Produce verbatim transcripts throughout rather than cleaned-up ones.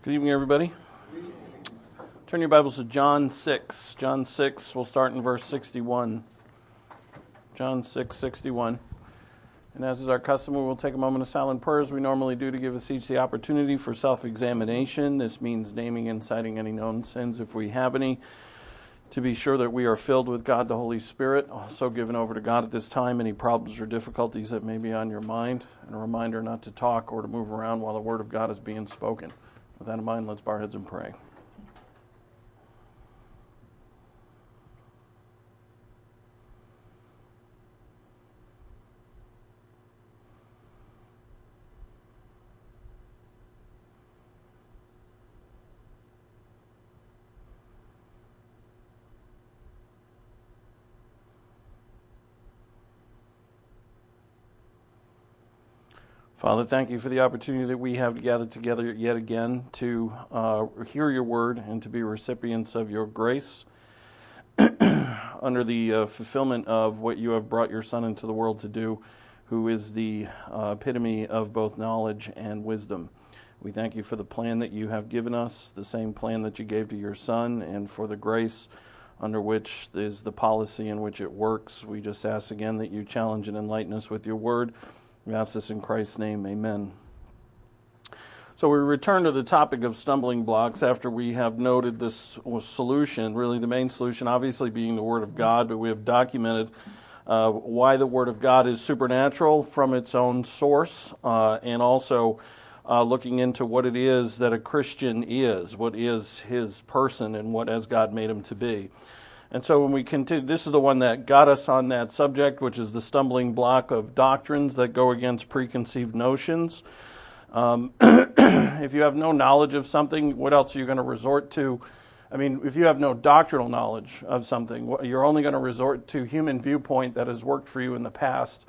Good evening, everybody. Turn your Bibles to John six. John six, we'll start in verse sixty-one. John six, sixty-one. And as is our custom, we will take a moment of silent prayer as we normally do to give us each the opportunity for self-examination. This means naming and citing any known sins if we have any, to be sure that we are filled with God the Holy Spirit, also given over to God at this time any problems or difficulties that may be on your mind, and a reminder not to talk or to move around while the Word of God is being spoken. With that in mind, let's bow our heads and pray. Father, thank you for the opportunity that we have to gather together yet again to uh, hear your word and to be recipients of your grace under the uh, fulfillment of what you have brought your Son into the world to do, who is the uh, epitome of both knowledge and wisdom. We thank you for the plan that you have given us, the same plan that you gave to your Son, and for the grace under which is the policy in which it works. We just ask again that you challenge and enlighten us with your word. We ask this in Christ's name, amen. So we return to the topic of stumbling blocks after we have noted this solution, really the main solution obviously being the Word of God, but we have documented uh, why the Word of God is supernatural from its own source, uh, and also uh, looking into what it is that a Christian is, what is his person, and what has God made him to be. And so when we continue, this is the one that got us on that subject, which is the stumbling block of doctrines that go against preconceived notions. Um, if you have no knowledge of something, what else are you going to resort to? I mean, if you have no doctrinal knowledge of something, you're only going to resort to human viewpoint that has worked for you in the past.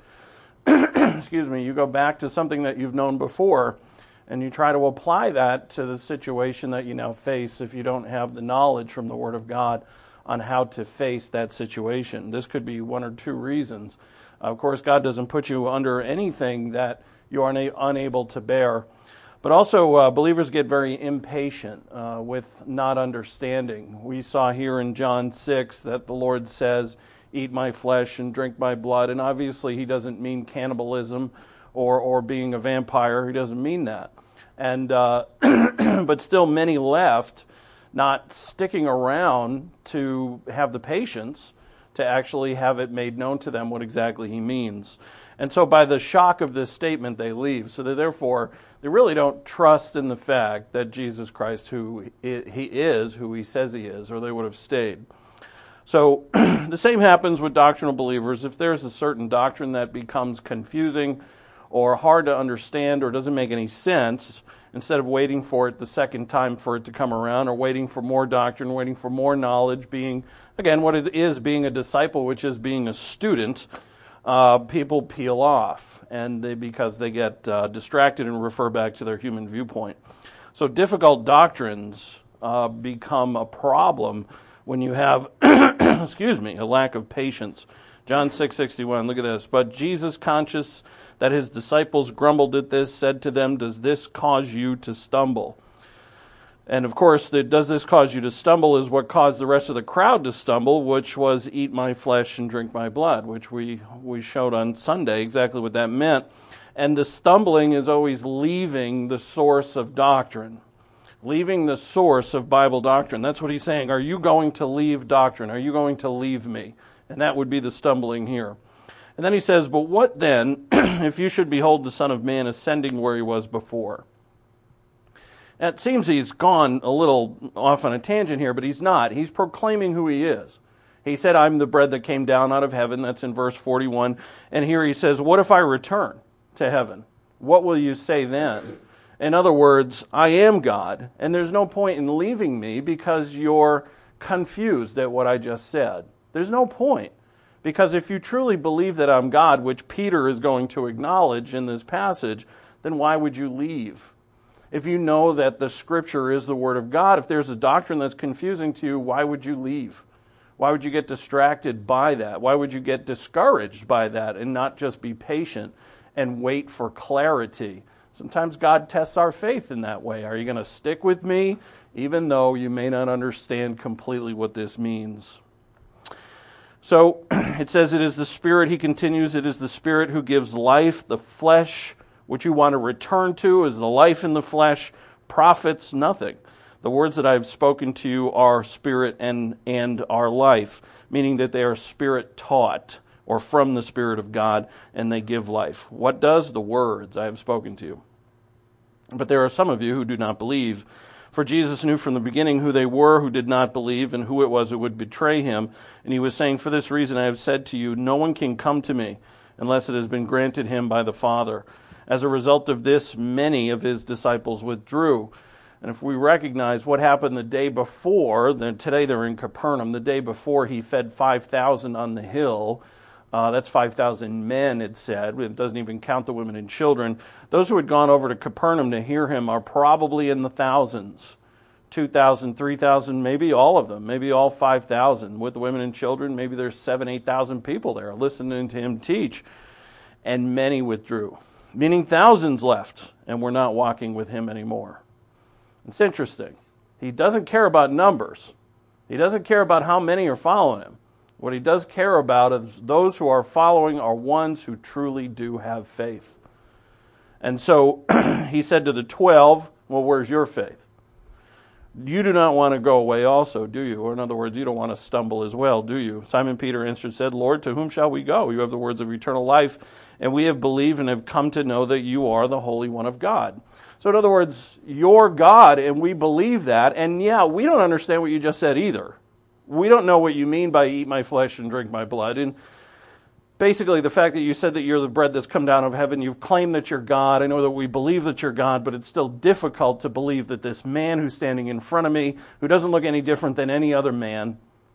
Excuse me, you go back to something that you've known before, and you try to apply that to the situation that you now face if you don't have the knowledge from the Word of God on how to face that situation. This could be one or two reasons. Of course, God doesn't put you under anything that you are una- unable to bear. But also, uh, believers get very impatient uh, with not understanding. We saw here in John six that the Lord says, "Eat my flesh and drink my blood." And obviously, he doesn't mean cannibalism or, or being a vampire. He doesn't mean that. And uh, but still, many left not sticking around to have the patience to actually have it made known to them what exactly he means. And so by the shock of this statement, they leave. So that therefore, they really don't trust in the fact that Jesus Christ, who he is, who he says he is, or they would have stayed. So the same happens with doctrinal believers. If there's a certain doctrine that becomes confusing or hard to understand or doesn't make any sense, instead of waiting for it the second time for it to come around, or waiting for more doctrine, waiting for more knowledge, being, again, what it is being a disciple, which is being a student, uh, people peel off, and they, because they get uh, distracted and refer back to their human viewpoint. So difficult doctrines uh, become a problem when you have, excuse me, a lack of patience. John six sixty-one, look at this. But Jesus, conscious that his disciples grumbled at this, said to them, "Does this cause you to stumble?" And of course, the "does this cause you to stumble" is what caused the rest of the crowd to stumble, which was "eat my flesh and drink my blood," which we, we showed on Sunday exactly what that meant. And the stumbling is always leaving the source of doctrine, leaving the source of Bible doctrine. That's what he's saying. Are you going to leave doctrine? Are you going to leave me? And that would be the stumbling here. And then he says, "But what then if you should behold the Son of Man ascending where he was before?" And it seems he's gone a little off on a tangent here, but he's not. He's proclaiming who he is. He said, "I'm the bread that came down out of heaven." That's in verse forty-one. And here he says, "What if I return to heaven? What will you say then?" In other words, I am God, and there's no point in leaving me because you're confused at what I just said. There's no point. Because if you truly believe that I'm God, which Peter is going to acknowledge in this passage, then why would you leave? If you know that the Scripture is the Word of God, if there's a doctrine that's confusing to you, why would you leave? Why would you get distracted by that? Why would you get discouraged by that and not just be patient and wait for clarity Sometimes God tests our faith in that way. Are you going to stick with me, even though you may not understand completely what this means? So it says it is the Spirit, he continues, it is the Spirit who gives life. The flesh, which you want to return to, is the life in the flesh, profits nothing. The words that I have spoken to you are spirit and, and are life, meaning that they are Spirit taught, or from the Spirit of God, and they give life. What does? The words I have spoken to you. But there are some of you who do not believe. For Jesus knew from the beginning who they were who did not believe, and who it was who would betray him. And he was saying, for this reason I have said to you, no one can come to me unless it has been granted him by the Father. As a result of this, many of his disciples withdrew. And if we recognize what happened the day before, then today they're in Capernaum, the day before he fed five thousand on the hill. Uh, that's five thousand men, it said. It doesn't even count the women and children. Those who had gone over to Capernaum to hear him are probably in the thousands. two thousand, three thousand, maybe all of them. Maybe all five thousand. With the women and children, maybe there's seven, eight thousand people there listening to him teach. And many withdrew. Meaning thousands left and were not walking with him anymore. It's interesting. He doesn't care about numbers. He doesn't care about how many are following him. What he does care about is those who are following are ones who truly do have faith. And so he said to the twelve, well, where's your faith? You do not want to go away also, do you? Or in other words, you don't want to stumble as well, do you? Simon Peter answered and said, Lord, to whom shall we go? You have the words of eternal life, and we have believed and have come to know that you are the Holy One of God. So in other words, you're God, and we believe that. And yeah, we don't understand what you just said either. We don't know what you mean by eat my flesh and drink my blood. And basically the fact that you said that you're the bread that's come down of heaven, you've claimed that you're God. I know that we believe that you're God, but it's still difficult to believe that this man who's standing in front of me, who doesn't look any different than any other man,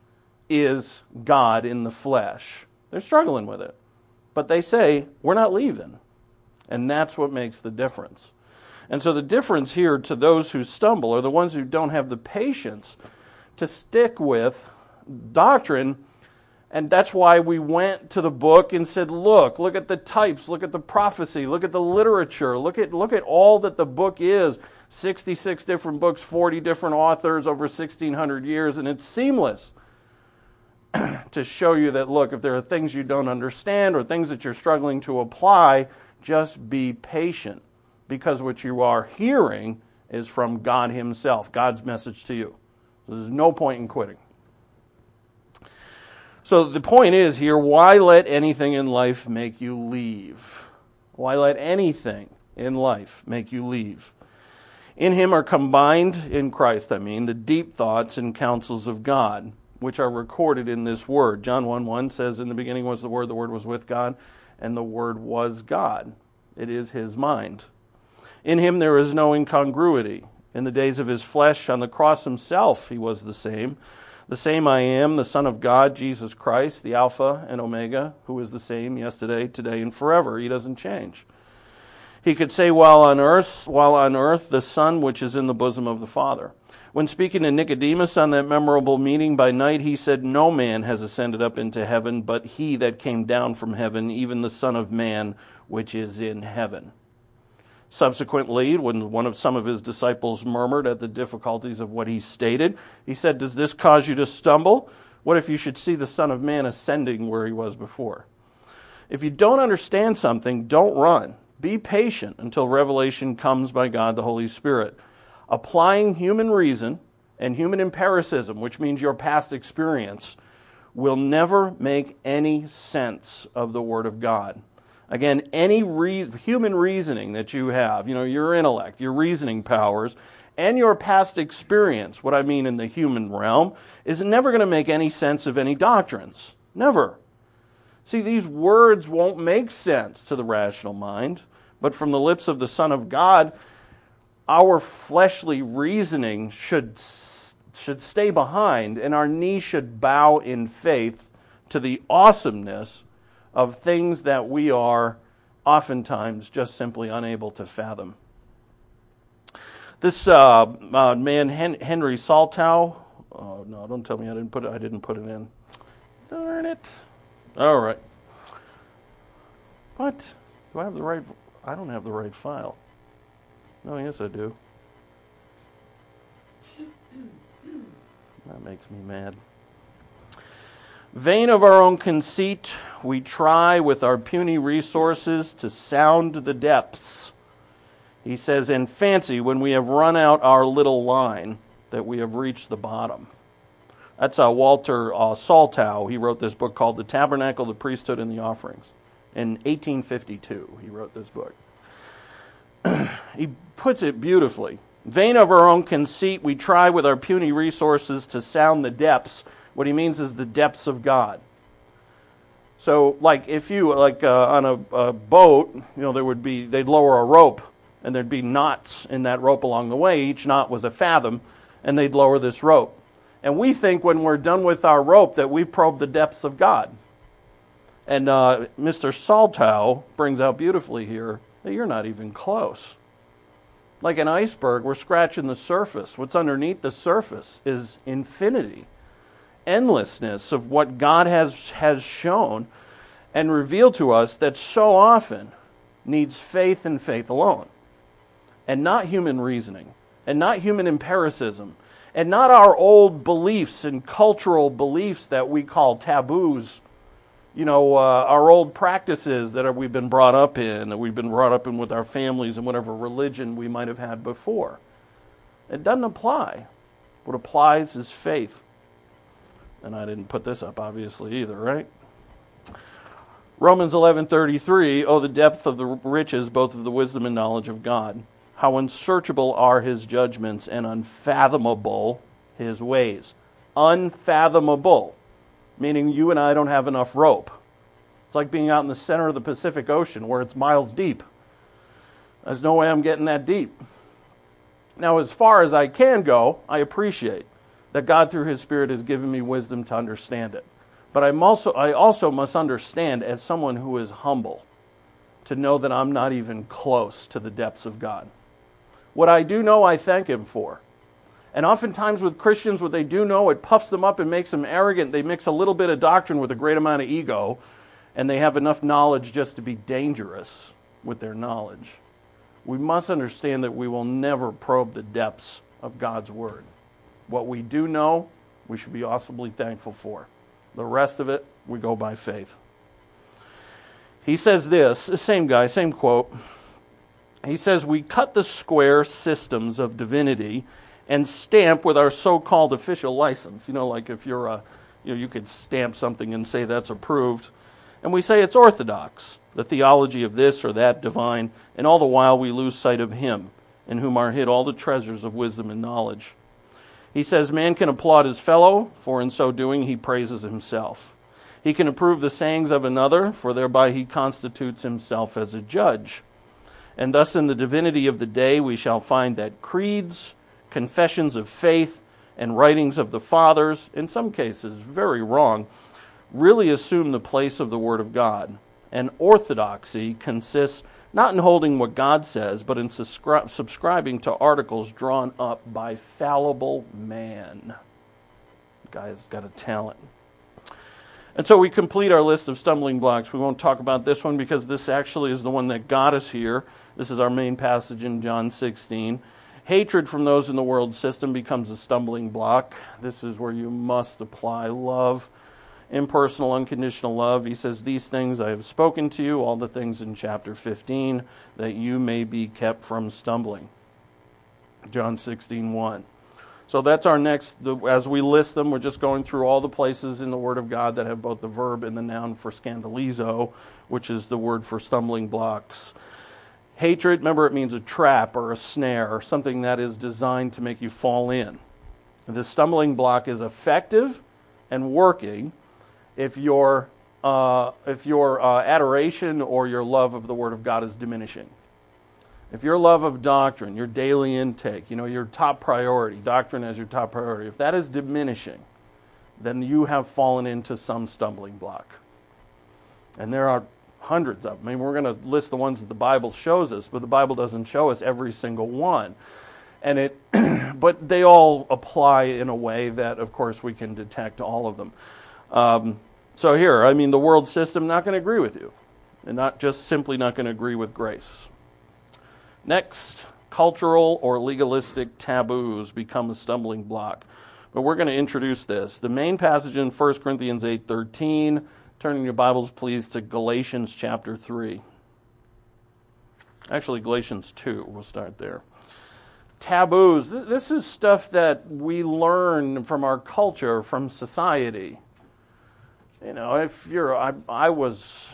is God in the flesh. They're struggling with it. But they say, we're not leaving. And that's what makes the difference. And so the difference here to those who stumble are the ones who don't have the patience to stick with doctrine. And that's why we went to the book and said, look, look at the types, look at the prophecy, look at the literature, look at look at all that the book is. sixty-six different books, forty different authors over sixteen hundred years, and it's seamless to show you that, look, if there are things you don't understand or things that you're struggling to apply, just be patient, because what you are hearing is from God himself, God's message to you. There's no point in quitting. So the point is here, why let anything in life make you leave? Why let anything in life make you leave? In him are combined, in Christ I mean, the deep thoughts and counsels of God, which are recorded in this word. John one one says, in the beginning was the Word, the Word was with God, and the Word was God. It is his mind. In him there is no incongruity. In the days of his flesh, on the cross himself, he was the same. The same I am, the Son of God, Jesus Christ, the Alpha and Omega, who is the same yesterday, today, and forever. He doesn't change. He could say, while on earth, while on earth, the Son which is in the bosom of the Father. When speaking to Nicodemus on that memorable meeting by night, he said, no man has ascended up into heaven, but he that came down from heaven, even the Son of Man, which is in heaven. Subsequently, when one of some of his disciples murmured at the difficulties of what he stated, he said, does this cause you to stumble? What if you should see the Son of Man ascending where he was before? If you don't understand something, don't run. Be patient until revelation comes by God the Holy Spirit. Applying human reason and human empiricism, which means your past experience, will never make any sense of the Word of God. Again, any re- human reasoning that you have, you know, your intellect, your reasoning powers, and your past experience, what I mean in the human realm, is never going to make any sense of any doctrines. Never. See, these words won't make sense to the rational mind, but from the lips of the Son of God, our fleshly reasoning should, should stay behind, and our knee should bow in faith to the awesomeness of things that we are oftentimes just simply unable to fathom. This uh, uh, man, Hen- Henry Saltow, oh no, don't tell me I didn't put it, I didn't put it in. Darn it. All right. What? Do I have the right, I don't have the right file. Oh, yes, I do. That makes me mad. Vain of our own conceit, we try with our puny resources to sound the depths. He says, and fancy when we have run out our little line that we have reached the bottom. That's uh, Walter uh, Saltow. He wrote this book called The Tabernacle, the Priesthood, and the Offerings. In eighteen fifty-two, he wrote this book. He puts it beautifully. Vain of our own conceit, we try with our puny resources to sound the depths. What he means is the depths of God. So, like if you, like uh, on a, a boat, you know, there would be, they'd lower a rope, and there'd be knots in that rope along the way. Each knot was a fathom, and they'd lower this rope. And we think when we're done with our rope that we've probed the depths of God. And uh, Mister Saltow brings out beautifully here that you're not even close. Like an iceberg, we're scratching the surface. What's underneath the surface is infinity, endlessness of what God has, has shown and revealed to us that so often needs faith and faith alone, and not human reasoning, and not human empiricism, and not our old beliefs and cultural beliefs that we call taboos. You know, uh, our old practices that are, we've been brought up in, that we've been brought up in with our families and whatever religion we might have had before. It doesn't apply. What applies is faith. And I didn't put this up, obviously, either, right? Romans eleven thirty-three, oh, the depth of the riches, both of the wisdom and knowledge of God. How unsearchable are his judgments and unfathomable his ways. Unfathomable. Meaning you and I don't have enough rope. It's like being out in the center of the Pacific Ocean where it's miles deep. There's no way I'm getting that deep. Now, as far as I can go, I appreciate that God through his Spirit has given me wisdom to understand it. But I'm also, I also must understand as someone who is humble to know that I'm not even close to the depths of God. What I do know, I thank him for. And oftentimes with Christians, what they do know, it puffs them up and makes them arrogant. They mix a little bit of doctrine with a great amount of ego, and they have enough knowledge just to be dangerous with their knowledge. We must understand that we will never probe the depths of God's Word. What we do know, we should be awesomely thankful for. The rest of it, we go by faith. He says this, the same guy, same quote. He says, we cut the square systems of divinity and stamp with our so-called official license. You know, like if you're a, you know, you could stamp something and say that's approved. And we say it's orthodox, the theology of this or that divine, and all the while we lose sight of him, in whom are hid all the treasures of wisdom and knowledge. He says, man can applaud his fellow, for in so doing he praises himself. He can approve the sayings of another, for thereby he constitutes himself as a judge. And thus in the divinity of the day we shall find that creeds, confessions of faith, and writings of the fathers, in some cases very wrong, really assume the place of the Word of God. And orthodoxy consists not in holding what God says, but in subscri- subscribing to articles drawn up by fallible man. The guy's got a talent. And so we complete our list of stumbling blocks. We won't talk about this one because this actually is the one that got us here. This is our main passage in John sixteen. Hatred from those in the world system becomes a stumbling block. This is where you must apply love, impersonal, unconditional love. He says, these things I have spoken to you, all the things in chapter fifteen, that you may be kept from stumbling. John sixteen one. So that's our next, the, as we list them, we're just going through all the places in the Word of God that have both the verb and the noun for scandalizo, which is the word for stumbling blocks. Hatred, remember, it means a trap or a snare, or something that is designed to make you fall in. The stumbling block is effective and working if your uh, if your uh, adoration or your love of the Word of God is diminishing. If your love of doctrine, your daily intake, you know, your top priority, doctrine as your top priority, if that is diminishing, then you have fallen into some stumbling block. And there are hundreds of them. I mean, we're going to list the ones that the Bible shows us, but the Bible doesn't show us every single one. And it, but they all apply in a way that, of course, we can detect all of them. Um, so here, I mean, the world system not going to agree with you, and not just simply not going to agree with grace. Next, cultural or legalistic taboos become a stumbling block. But we're going to introduce this. The main passage in First Corinthians eight thirteen. Turning your Bibles, please, to Galatians chapter three. Actually, Galatians two. We'll start there. Taboos. This is stuff that we learn from our culture, from society. You know, if you're, I, I was,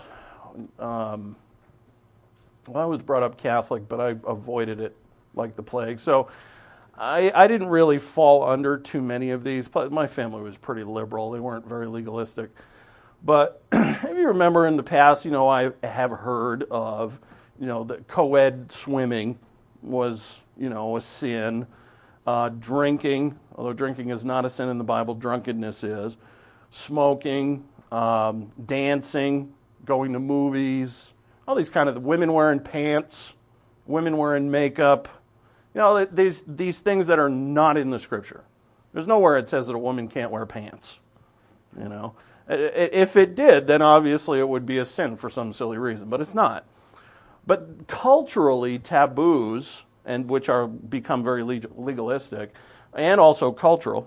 um, well, I was brought up Catholic, but I avoided it like the plague. So I, I didn't really fall under too many of these. My family was pretty liberal. They weren't very legalistic. But if you remember in the past, you know, I have heard of, you know, that co-ed swimming was, you know, a sin. Uh, drinking, although drinking is not a sin in the Bible, drunkenness is. Smoking, um, dancing, going to movies, all these kind of, women wearing pants, women wearing makeup. You know, these these things that are not in the Scripture. There's nowhere it says that a woman can't wear pants. You know, if it did, then obviously it would be a sin for some silly reason, but it's not. But culturally, taboos, and which are become very legalistic, and also cultural,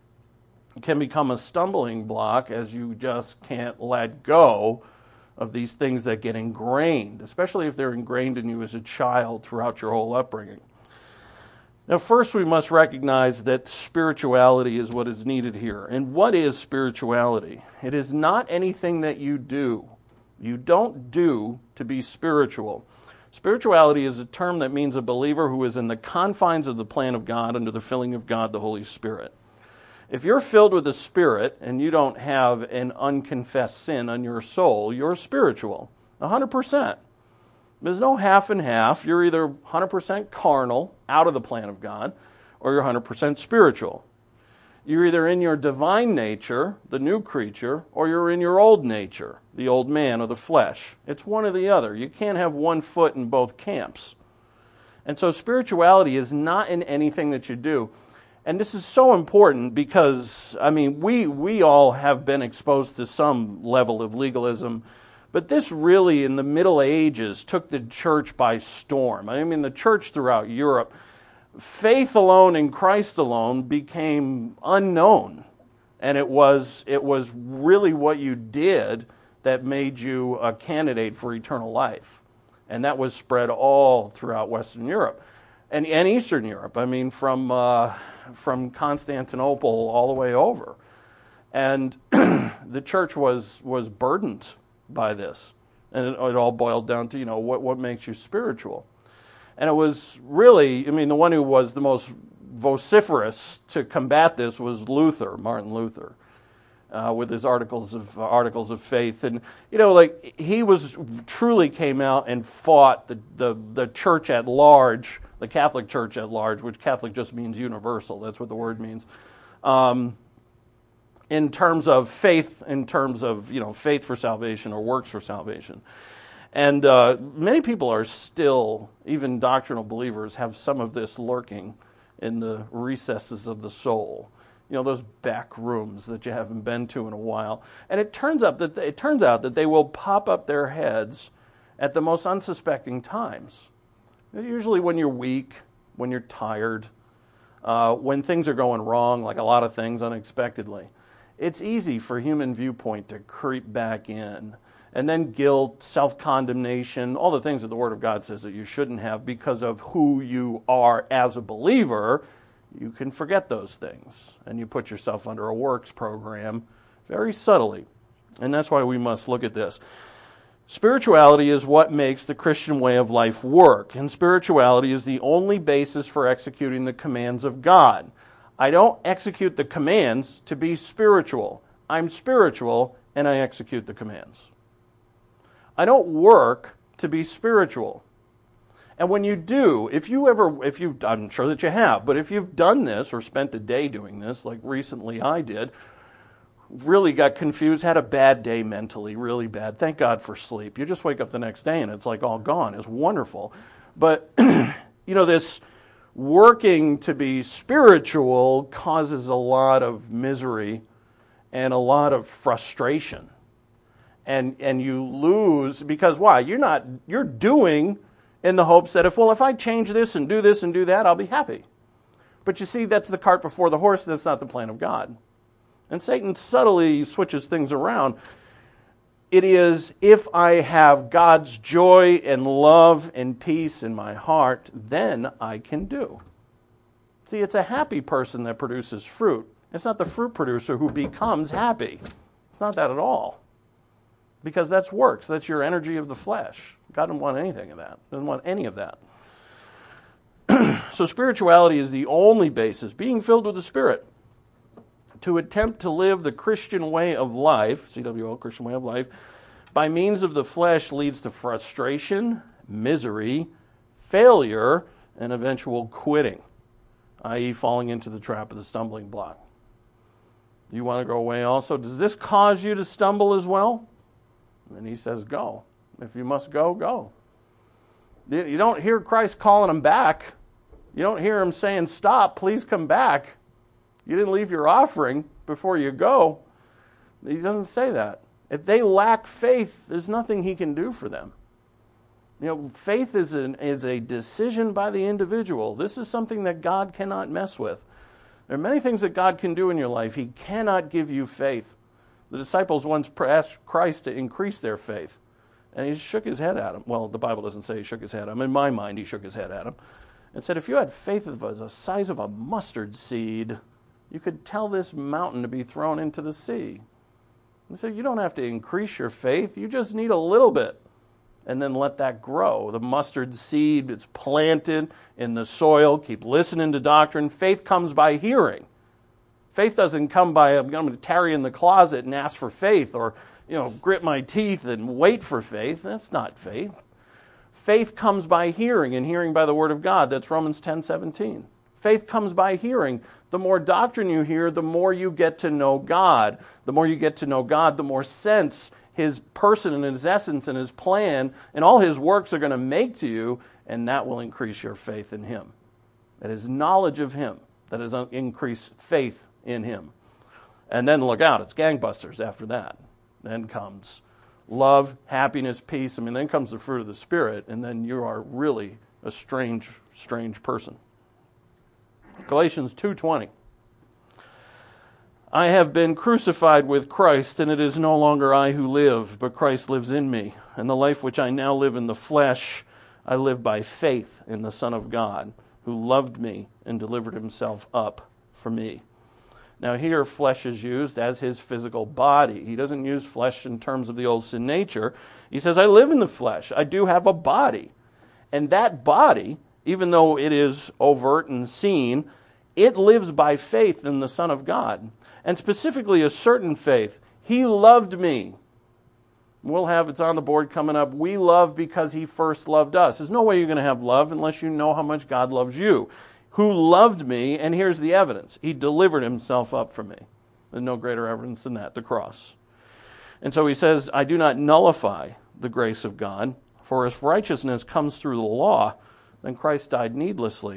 can become a stumbling block as you just can't let go of these things that get ingrained, especially if they're ingrained in you as a child throughout your whole upbringing. Now, first we must recognize that spirituality is what is needed here. And what is spirituality? It is not anything that you do. You don't do to be spiritual. Spirituality is a term that means a believer who is in the confines of the plan of God under the filling of God, the Holy Spirit. If you're filled with the Spirit and you don't have an unconfessed sin on your soul, you're spiritual, one hundred percent. There's no half and half. You're either one hundred percent carnal, out of the plan of God, or you're one hundred percent spiritual. You're either in your divine nature, the new creature, or you're in your old nature, the old man or the flesh. It's one or the other. You can't have one foot in both camps. And so spirituality is not in anything that you do. And this is so important because, I mean, we we all have been exposed to some level of legalism, but this really, in the Middle Ages, took the church by storm. I mean, the church throughout Europe, faith alone in Christ alone became unknown. And it was it was really what you did that made you a candidate for eternal life. And that was spread all throughout Western Europe. And, and Eastern Europe, I mean, from uh, from Constantinople all the way over. And the church was was burdened by this. And it, it all boiled down to, you know, what, what makes you spiritual? And it was really, I mean, the one who was the most vociferous to combat this was Luther, Martin Luther, uh, with his articles of uh, articles of faith. And, you know, like, he was truly came out and fought the, the, the church at large, the Catholic Church at large, which Catholic just means universal. That's what the word means. Um, in terms of faith, in terms of, you know, faith for salvation or works for salvation. And uh, many people are still, even doctrinal believers, have some of this lurking in the recesses of the soul. You know, those back rooms that you haven't been to in a while. And it turns out that they, it turns out that they will pop up their heads at the most unsuspecting times. Usually when you're weak, when you're tired, uh, when things are going wrong, like a lot of things unexpectedly. It's easy for human viewpoint to creep back in. And then guilt, self-condemnation, all the things that the Word of God says that you shouldn't have because of who you are as a believer, you can forget those things. And you put yourself under a works program very subtly. And that's why we must look at this. Spirituality is what makes the Christian way of life work. And spirituality is the only basis for executing the commands of God. I don't execute the commands to be spiritual. I'm spiritual and I execute the commands. I don't work to be spiritual. And when you do, if you ever, if you've, I'm sure that you have, but if you've done this or spent a day doing this, like recently I did, really got confused, had a bad day mentally, really bad. Thank God for sleep. You just wake up the next day and it's like all gone. It's wonderful. But, you know, this working to be spiritual causes a lot of misery and a lot of frustration. And and you lose, because why? You're not, you're doing in the hopes that if, well, if I change this and do this and do that, I'll be happy. But you see, that's the cart before the horse. That's not the plan of God. And Satan subtly switches things around. It is, if I have God's joy and love and peace in my heart, then I can do. See, it's a happy person that produces fruit. It's not the fruit producer who becomes happy. It's not that at all. Because that's works. That's your energy of the flesh. God doesn't want anything of that. Doesn't want any of that. So spirituality is the only basis, being filled with the Spirit, to attempt to live the Christian way of life, C W L, Christian way of life, by means of the flesh leads to frustration, misery, failure, and eventual quitting, that is falling into the trap of the stumbling block. Do you want to go away also? Does this cause you to stumble as well? And he says, go. If you must go, go. You don't hear Christ calling them back. You don't hear him saying, stop, please come back. You didn't leave your offering before you go. He doesn't say that. If they lack faith, there's nothing he can do for them. You know, faith is, an, is a decision by the individual. This is something that God cannot mess with. There are many things that God can do in your life. He cannot give you faith. The disciples once asked Christ to increase their faith, and he shook his head at him. Well, the Bible doesn't say he shook his head at him. In my mind, he shook his head at him and said, if you had faith of the size of a mustard seed, you could tell this mountain to be thrown into the sea. He said, you don't have to increase your faith. You just need a little bit, and then let that grow. The mustard seed is planted in the soil. Keep listening to doctrine. Faith comes by hearing. Faith doesn't come by, I'm going to tarry in the closet and ask for faith, or, you know, grit my teeth and wait for faith. That's not faith. Faith comes by hearing, and hearing by the word of God. That's Romans ten seventeen. Faith comes by hearing. The more doctrine you hear, the more you get to know God. The more you get to know God, the more sense his person and his essence and his plan and all his works are going to make to you, and that will increase your faith in him. That is knowledge of him. That is increased faith in him. And then look out, it's gangbusters after that. Then comes love, happiness, peace. I mean, then comes the fruit of the Spirit, and then you are really a strange, strange person. Galatians two twenty. I have been crucified with Christ, and it is no longer I who live, but Christ lives in me. And the life which I now live in the flesh, I live by faith in the Son of God, who loved me and delivered himself up for me. Now here, flesh is used as his physical body. He doesn't use flesh in terms of the old sin nature. He says, I live in the flesh. I do have a body. And that body, even though it is overt and seen, it lives by faith in the Son of God. And specifically a certain faith. He loved me. We'll have, it's on the board coming up, we love because he first loved us. There's no way you're going to have love unless you know how much God loves you. Who loved me, and here's the evidence. He delivered himself up for me. There's no greater evidence than that, the cross. And so he says, I do not nullify the grace of God, for if righteousness comes through the law, then Christ died needlessly.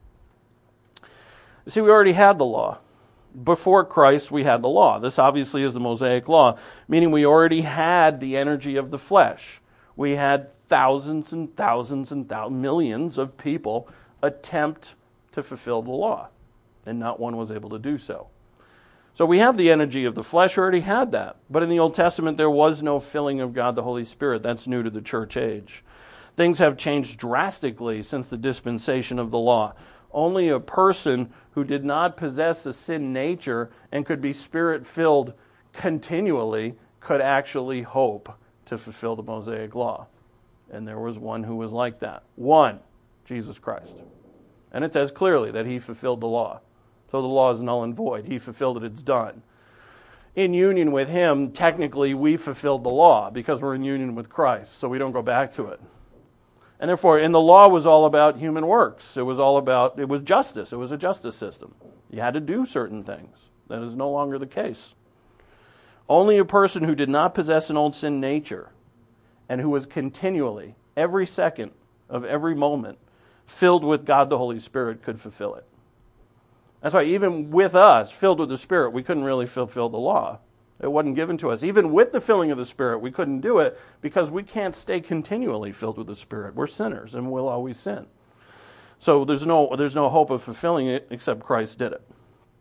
You see, we already had the law. Before Christ, we had the law. This obviously is the Mosaic law, meaning we already had the energy of the flesh. We had thousands and thousands and thousands, millions of people attempt to fulfill the law, and not one was able to do so. So we have the energy of the flesh, already had that. But in the Old Testament, there was no filling of God the Holy Spirit. That's new to the church age. Things have changed drastically since the dispensation of the law. Only a person who did not possess a sin nature and could be spirit-filled continually could actually hope to fulfill the Mosaic law. And there was one who was like that. One, Jesus Christ. And it says clearly that he fulfilled the law. So the law is null and void. He fulfilled it, it's done. In union with him, technically we fulfilled the law because we're in union with Christ, so we don't go back to it. And therefore, and the law was all about human works. It was all about, it was justice. It was a justice system. You had to do certain things. That is no longer the case. Only a person who did not possess an old sin nature and who was continually, every second of every moment, filled with God the Holy Spirit could fulfill it. That's why even with us, filled with the Spirit, we couldn't really fulfill the law. It wasn't given to us. Even with the filling of the Spirit, we couldn't do it because we can't stay continually filled with the Spirit. We're sinners and we'll always sin. So there's no there's no hope of fulfilling it except Christ did it.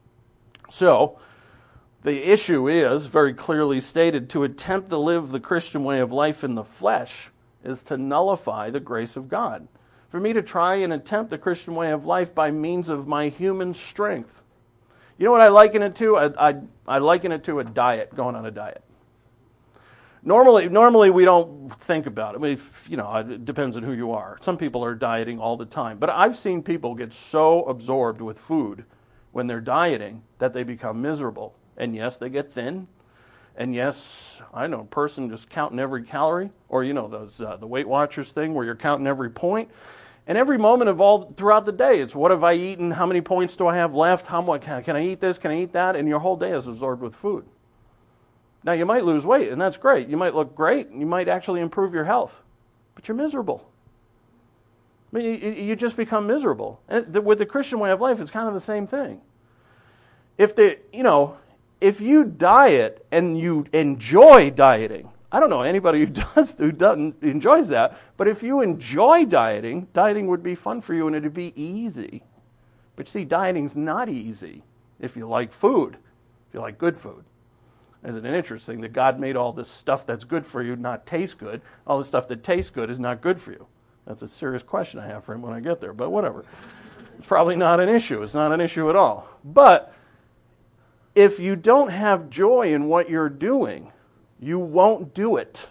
So the issue is very clearly stated: to attempt to live the Christian way of life in the flesh is to nullify the grace of God. For me to try and attempt the Christian way of life by means of my human strength. You know what I liken it to? I, I, I liken it to a diet, going on a diet. Normally, normally we don't think about it. I mean, if, you know, it depends on who you are. Some people are dieting all the time. But I've seen people get so absorbed with food when they're dieting that they become miserable. And yes, they get thin. And yes, I know a person just counting every calorie. Or, you know, those uh, the Weight Watchers thing where you're counting every point. And every moment of all throughout the day, it's what have I eaten? How many points do I have left? How much can, can I eat this? Can I eat that? And your whole day is absorbed with food. Now, you might lose weight, and that's great. You might look great, and you might actually improve your health. But you're miserable. I mean, you, you just become miserable. And with the Christian way of life, it's kind of the same thing. If the, you know, if you diet and you enjoy dieting, I don't know anybody who does who doesn't enjoys that, but if you enjoy dieting, dieting would be fun for you and it'd be easy. But you see, dieting's not easy if you like food, if you like good food. Isn't it interesting that God made all this stuff that's good for you not taste good? All the stuff that tastes good is not good for you. That's a serious question I have for him when I get there, but whatever. It's probably not an issue. It's not an issue at all. But if you don't have joy in what you're doing, you won't do it.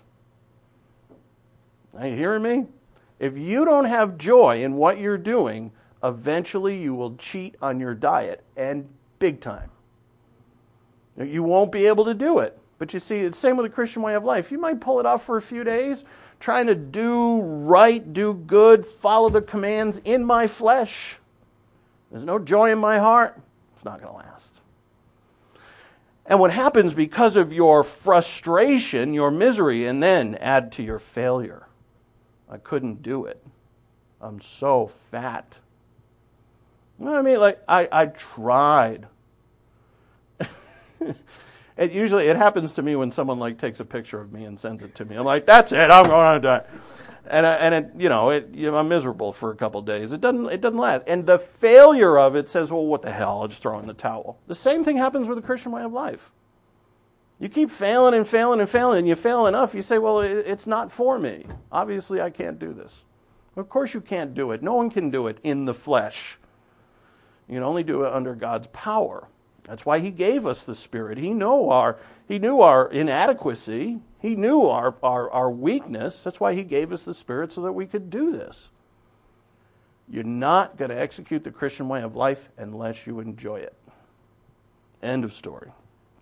Are you hearing me? If you don't have joy in what you're doing, eventually you will cheat on your diet, and big time. You won't be able to do it. But you see, it's the same with the Christian way of life. You might pull it off for a few days, trying to do right, do good, follow the commands in my flesh. There's no joy in my heart. It's not going to last. And what happens because of your frustration, your misery, and then add to your failure. I couldn't do it. I'm so fat. You know what I mean? Like, I, I tried. It usually, it happens to me when someone like takes a picture of me and sends it to me. I'm like, that's it, I'm going on a diet. And, I, and it, you know, it, you know, I'm miserable for a couple of days. It doesn't, it doesn't last. And the failure of it says, well, what the hell, I'll just throw in the towel. The same thing happens with the Christian way of life. You keep failing and failing and failing, and you fail enough, you say, well, it, it's not for me. Obviously, I can't do this. Of course you can't do it. No one can do it in the flesh. You can only do it under God's power. That's why he gave us the Spirit. He knew our, he knew our inadequacy. He knew our, our, our weakness. That's why he gave us the Spirit so that we could do this. You're not going to execute the Christian way of life unless you enjoy it. End of story.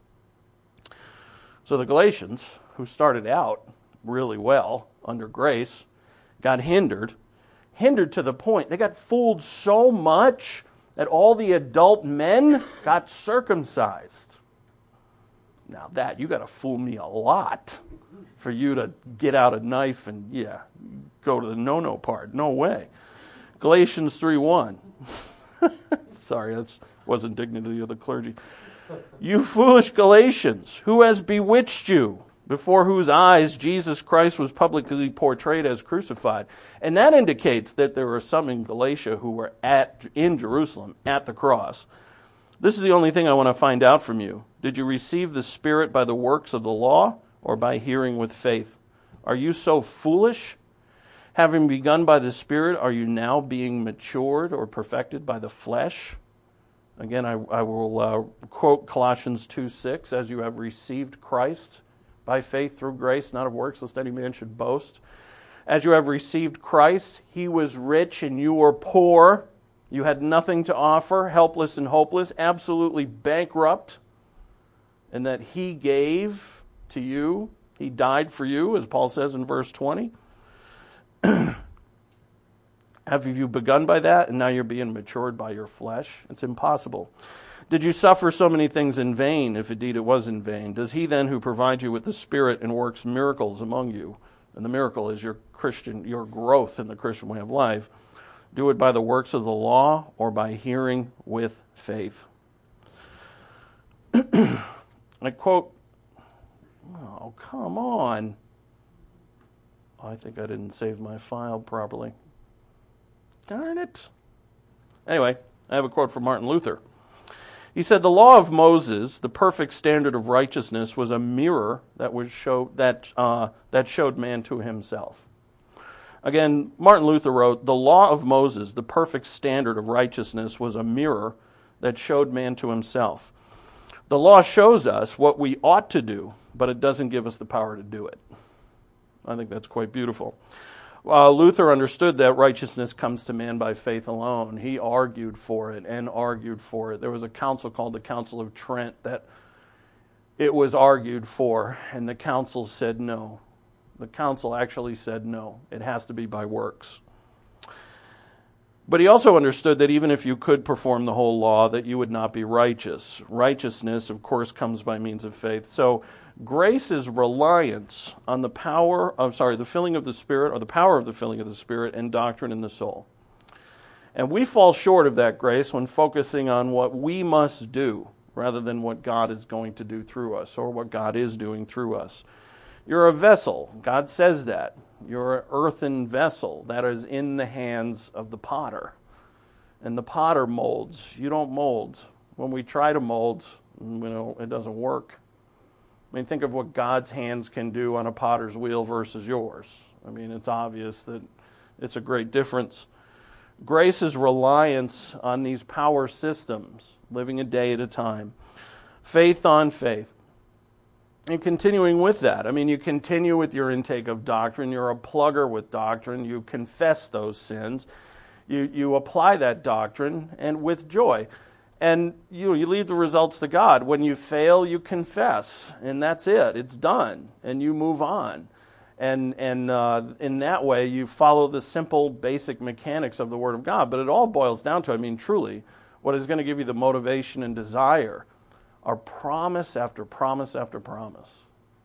So the Galatians, who started out really well under grace, got hindered. Hindered to the point, they got fooled so much that all the adult men got circumcised. Now that, you got to fool me a lot for you to get out a knife and, yeah, go to the no-no part. No way. Galatians three one. Sorry, that wasn't dignity of the clergy. You foolish Galatians, who has bewitched you, before whose eyes Jesus Christ was publicly portrayed as crucified? And that indicates that there were some in Galatia who were at in Jerusalem at the cross. This is the only thing I want to find out from you. Did you receive the Spirit by the works of the law or by hearing with faith? Are you so foolish? Having begun by the Spirit, are you now being matured or perfected by the flesh? Again, I, I will uh, quote Colossians two six, as you have received Christ by faith through grace, not of works, lest any man should boast. As you have received Christ, he was rich and you were poor. You had nothing to offer, helpless and hopeless, absolutely bankrupt. And that he gave to you, he died for you, as Paul says in verse twenty. Have you begun by that, and now you're being matured by your flesh? It's impossible. Did you suffer so many things in vain, if indeed it was in vain? Does he then who provides you with the Spirit and works miracles among you, and the miracle is your Christian, your growth in the Christian way of life, do it by the works of the law or by hearing with faith? I quote Oh, come on. I think I didn't save my file properly. Darn it. Anyway, I have a quote from Martin Luther. He said, "The law of Moses, the perfect standard of righteousness, was a mirror that would show that uh, that showed man to himself." Again, Martin Luther wrote, "The law of Moses, the perfect standard of righteousness, was a mirror that showed man to himself." The law shows us what we ought to do, but it doesn't give us the power to do it. I think that's quite beautiful. Uh, Luther understood that righteousness comes to man by faith alone. He argued for it and argued for it. There was a council called the Council of Trent that it was argued for, and the council said no. The council actually said no. It has to be by works. But he also understood that even if you could perform the whole law, that you would not be righteous. Righteousness, of course, comes by means of faith. So grace is reliance on the power of, sorry, the filling of the Spirit, or the power of the filling of the Spirit, and doctrine in the soul. And we fall short of that grace when focusing on what we must do rather than what God is going to do through us, or what God is doing through us. You're a vessel. God says that. You're an earthen vessel that is in the hands of the potter. And the potter molds. You don't mold. When we try to mold, you know, it doesn't work. I mean, think of what God's hands can do on a potter's wheel versus yours. I mean, it's obvious that it's a great difference. Grace is reliance on these power systems, living a day at a time. Faith on faith. And continuing with that, I mean, you continue with your intake of doctrine. You're a plugger with doctrine. You confess those sins. You you apply that doctrine, and with joy. And you you leave the results to God. When you fail, you confess, and that's it. It's done, and you move on. And and uh, in that way, you follow the simple, basic mechanics of the Word of God. But it all boils down to, I mean, truly, what is going to give you the motivation and desire are promise after promise after promise.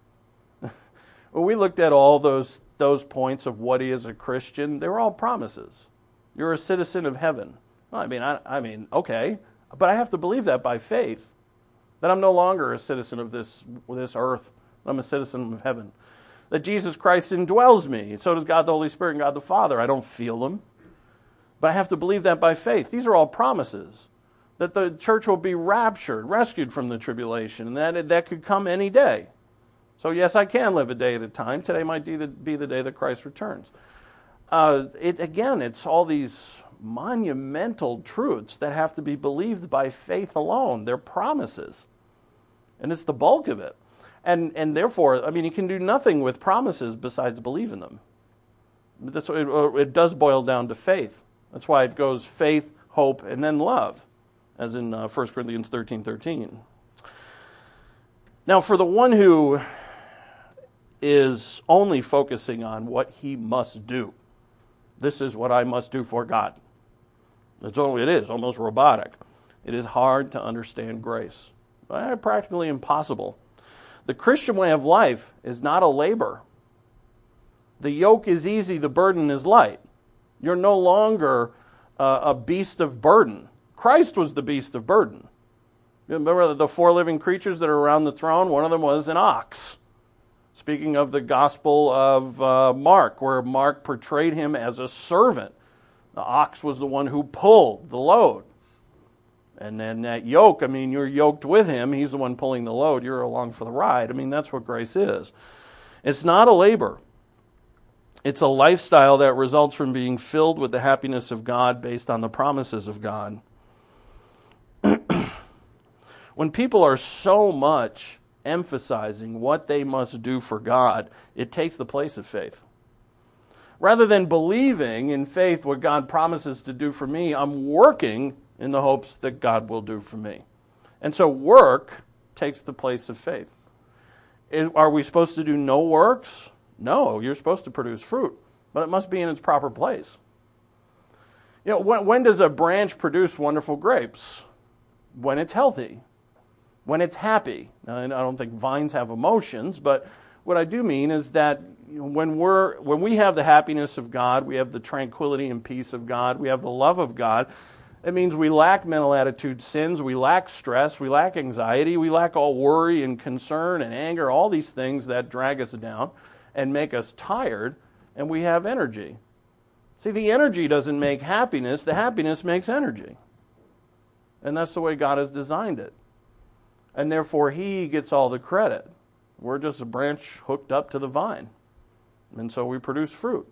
When we looked at all those those points of what is a Christian, they were all promises. You're a citizen of heaven. Well, I mean, I, I mean, okay, but I have to believe that by faith, that I'm no longer a citizen of this this earth. I'm a citizen of heaven. That Jesus Christ indwells me. So does God the Holy Spirit and God the Father. I don't feel them, but I have to believe that by faith. These are all promises. That the church will be raptured, rescued from the tribulation, and that that could come any day. So yes, I can live a day at a time. Today might be the, be the day that Christ returns. Uh, it, again, it's all these monumental truths that have to be believed by faith alone. They're promises, and it's the bulk of it. And and therefore, I mean, you can do nothing with promises besides believe in them. That's it, it does boil down to faith. That's why it goes faith, hope, and then love, as in uh, First Corinthians thirteen thirteen. Now, for the one who is only focusing on what he must do, this is what I must do for God. That's all it is, almost robotic. It is hard to understand grace. Eh, practically impossible. The Christian way of life is not a labor. The yoke is easy, the burden is light. You're no longer uh, a beast of burden. Christ was the beast of burden. Remember the four living creatures that are around the throne? One of them was an ox. Speaking of the Gospel of uh, Mark, where Mark portrayed him as a servant. The ox was the one who pulled the load. And then that yoke, I mean, you're yoked with him. He's the one pulling the load. You're along for the ride. I mean, that's what grace is. It's not a labor. It's a lifestyle that results from being filled with the happiness of God based on the promises of God. When people are so much emphasizing what they must do for God, it takes the place of faith. Rather than believing in faith what God promises to do for me, I'm working in the hopes that God will do for me. And so work takes the place of faith. Are we supposed to do no works? No, you're supposed to produce fruit, but it must be in its proper place. You know, when, when does a branch produce wonderful grapes? When it's healthy, when it's happy. Now, I don't think vines have emotions, but what I do mean is that when we're when we have the happiness of God, we have the tranquility and peace of God, we have the love of God, It means we lack mental attitude sins, we lack stress, we lack anxiety, we lack all worry and concern and anger, all these things that drag us down and make us tired, and we have energy. See, the energy doesn't make happiness, the happiness makes energy. And that's the way God has designed it. And therefore, He gets all the credit. We're just a branch hooked up to the vine. And so we produce fruit.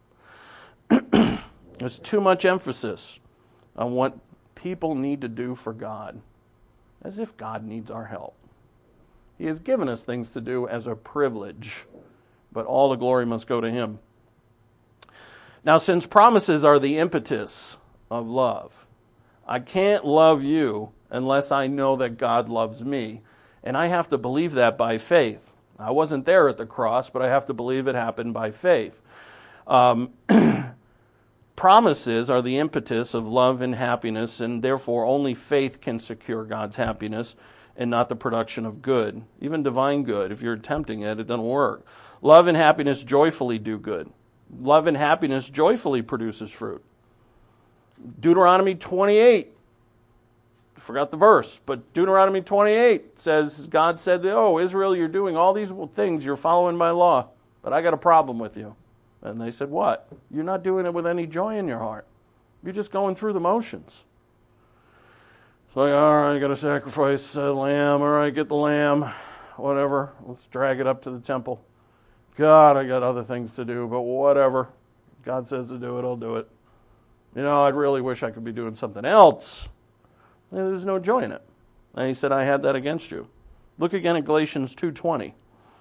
There's too much emphasis on what people need to do for God, as if God needs our help. He has given us things to do as a privilege, but all the glory must go to Him. Now, since promises are the impetus of love, I can't love you unless I know that God loves me, and I have to believe that by faith. I wasn't there at the cross, but I have to believe it happened by faith. Um, promises are the impetus of love and happiness, and therefore only faith can secure God's happiness and not the production of good, even divine good. If you're attempting it, it doesn't work. Love and happiness joyfully do good. Love and happiness joyfully produces fruit. Deuteronomy twenty-eight, forgot the verse, but Deuteronomy twenty-eight says, God said, oh, Israel, you're doing all these things, you're following my law, but I got a problem with you. And they said, what? You're not doing it with any joy in your heart. You're just going through the motions. It's like, all right, I got to sacrifice a lamb. All right, get the lamb. Whatever. Let's drag it up to the temple. God, I got other things to do, but whatever. God says to do it, I'll do it. You know, I'd really wish I could be doing something else. There's no joy in it. And He said, I had that against you. Look again at Galatians two twenty.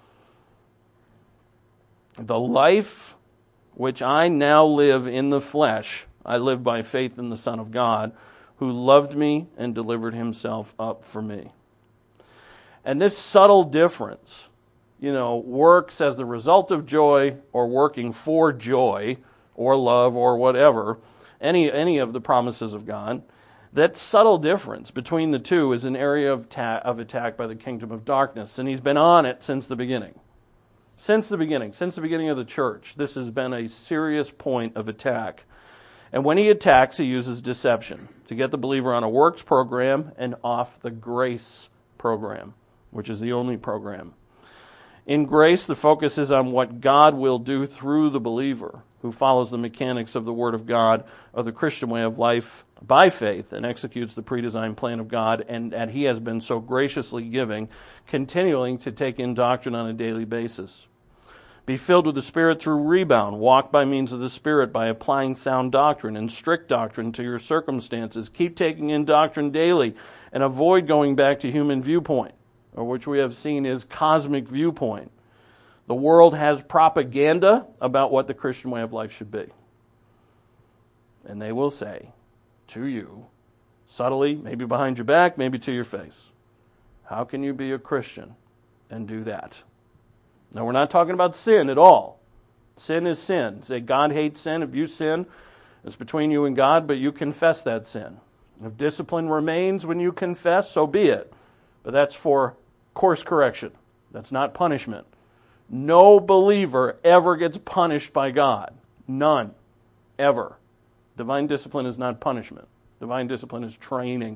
The life which I now live in the flesh, I live by faith in the Son of God, who loved me and delivered Himself up for me. And this subtle difference, you know, works as the result of joy or working for joy or love or whatever, any any of the promises of God, that subtle difference between the two is an area of, ta- of attack by the kingdom of darkness, and he's been on it since the beginning. Since the beginning, since the beginning of the church, this has been a serious point of attack. And when he attacks, he uses deception to get the believer on a works program and off the grace program, which is the only program. In grace, the focus is on what God will do through the believer who follows the mechanics of the Word of God, of the Christian way of life by faith, and executes the predesigned plan of God, and that He has been so graciously giving, continuing to take in doctrine on a daily basis. Be filled with the Spirit through rebound. Walk by means of the Spirit by applying sound doctrine and strict doctrine to your circumstances. Keep taking in doctrine daily and avoid going back to human viewpoint, or which we have seen is cosmic viewpoint. The world has propaganda about what the Christian way of life should be. And they will say to you, subtly, maybe behind your back, maybe to your face, how can you be a Christian and do that? Now, we're not talking about sin at all. Sin is sin. Say God hates sin. If you sin, it's between you and God, but you confess that sin. If discipline remains when you confess, so be it. But that's for course correction. That's not punishment. No believer ever gets punished by God. None. Ever. Divine discipline is not punishment. Divine discipline is training.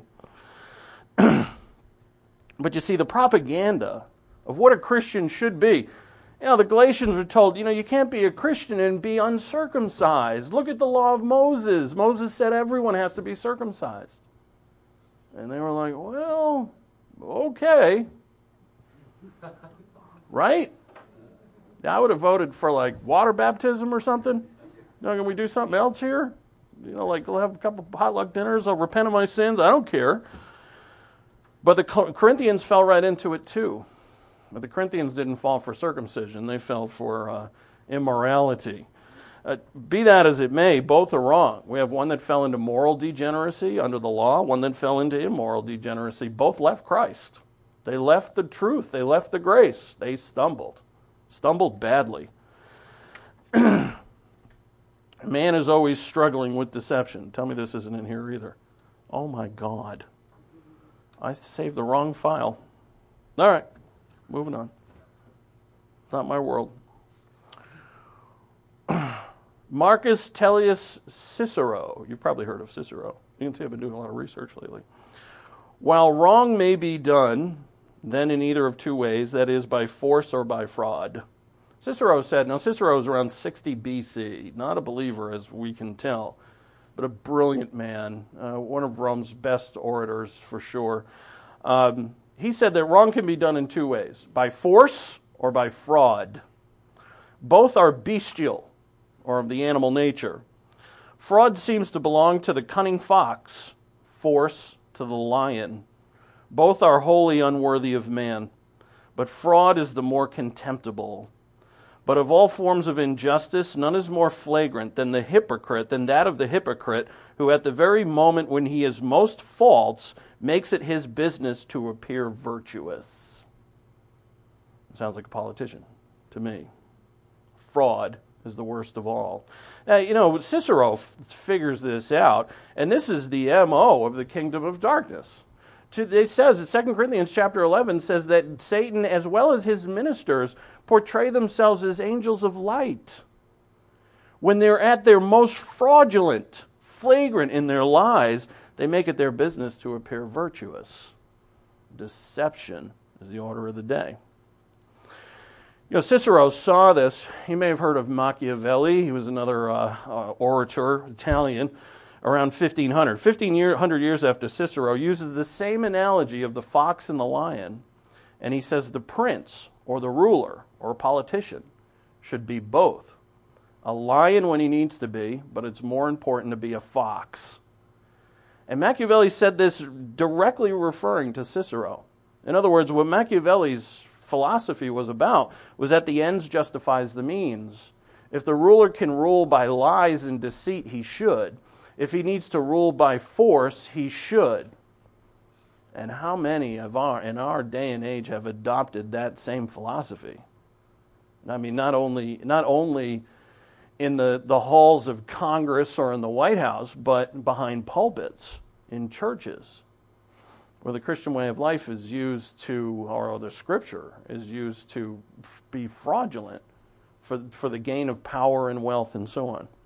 But you see, the propaganda of what a Christian should be. You know, the Galatians were told, you know, you can't be a Christian and be uncircumcised. Look at the law of Moses. Moses said everyone has to be circumcised. And they were like, well, okay. Right? I would have voted for, like, water baptism or something. You know, can we do something else here? You know, like, we'll have a couple potluck dinners. I'll repent of my sins. I don't care. But the Corinthians fell right into it, too. But the Corinthians didn't fall for circumcision. They fell for uh, immorality. Uh, be that as it may, both are wrong. We have one that fell into moral degeneracy under the law, one that fell into immoral degeneracy. Both left Christ. They left the truth. They left the grace. They stumbled. Stumbled badly. Man is always struggling with deception. Tell me this isn't in here either. Oh my God. I saved the wrong file. All right. Moving on. It's not my world. Marcus Tullius Cicero. You've probably heard of Cicero. You can see I've been doing a lot of research lately. While wrong may be done, then in either of two ways, that is, by force or by fraud. Cicero said, now Cicero is around sixty B C, not a believer as we can tell, but a brilliant man, uh, one of Rome's best orators for sure. Um, he said that wrong can be done in two ways, by force or by fraud. Both are bestial, or of the animal nature. Fraud seems to belong to the cunning fox, force to the lion. Both are wholly unworthy of man, but fraud is the more contemptible. But of all forms of injustice, none is more flagrant than the hypocrite, than that of the hypocrite, who at the very moment when he is most false, makes it his business to appear virtuous. Sounds like a politician to me. Fraud is the worst of all. Now, you know, Cicero f- figures this out, and this is the M O of the kingdom of darkness. It says, Second Corinthians chapter eleven says that Satan, as well as his ministers, portray themselves as angels of light. When they're at their most fraudulent, flagrant in their lies, they make it their business to appear virtuous. Deception is the order of the day. You know, Cicero saw this. You may have heard of Machiavelli. He was another uh, uh, orator, Italian, around fifteen hundred. fifteen hundred years after Cicero, uses the same analogy of the fox and the lion, and he says the prince or the ruler or politician should be both. A lion when he needs to be, but it's more important to be a fox. And Machiavelli said this directly referring to Cicero. In other words, what Machiavelli's philosophy was about was that the ends justifies the means. If the ruler can rule by lies and deceit, he should. If he needs to rule by force, he should. And how many of our, in our day and age, have adopted that same philosophy? I mean, not only not only in the, the halls of Congress or in the White House, but behind pulpits, in churches, where the Christian way of life is used to, or the Scripture is used to be fraudulent for, for the gain of power and wealth and so on.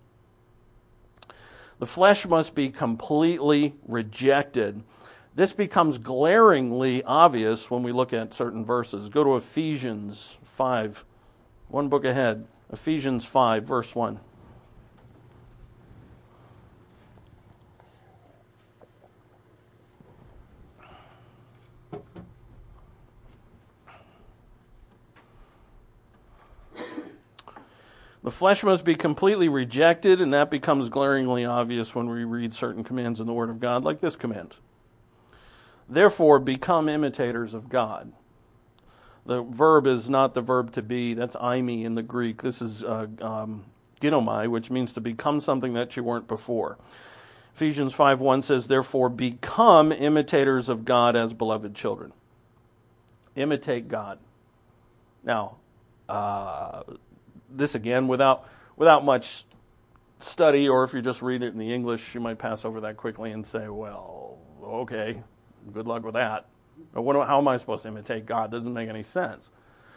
The flesh must be completely rejected. This becomes glaringly obvious when we look at certain verses. Go to Ephesians five, one book ahead. Ephesians five, verse one. The flesh must be completely rejected, and that becomes glaringly obvious when we read certain commands in the Word of God, like this command. Therefore, become imitators of God. The verb is not the verb to be. That's eimi in the Greek. This is uh, um, ginomai, which means to become something that you weren't before. Ephesians five one says, therefore, become imitators of God as beloved children. Imitate God. Now, uh... this again, without without much study, or if you just read it in the English, you might pass over that quickly and say, well, okay, good luck with that. But what, how am I supposed to imitate God? Doesn't make any sense.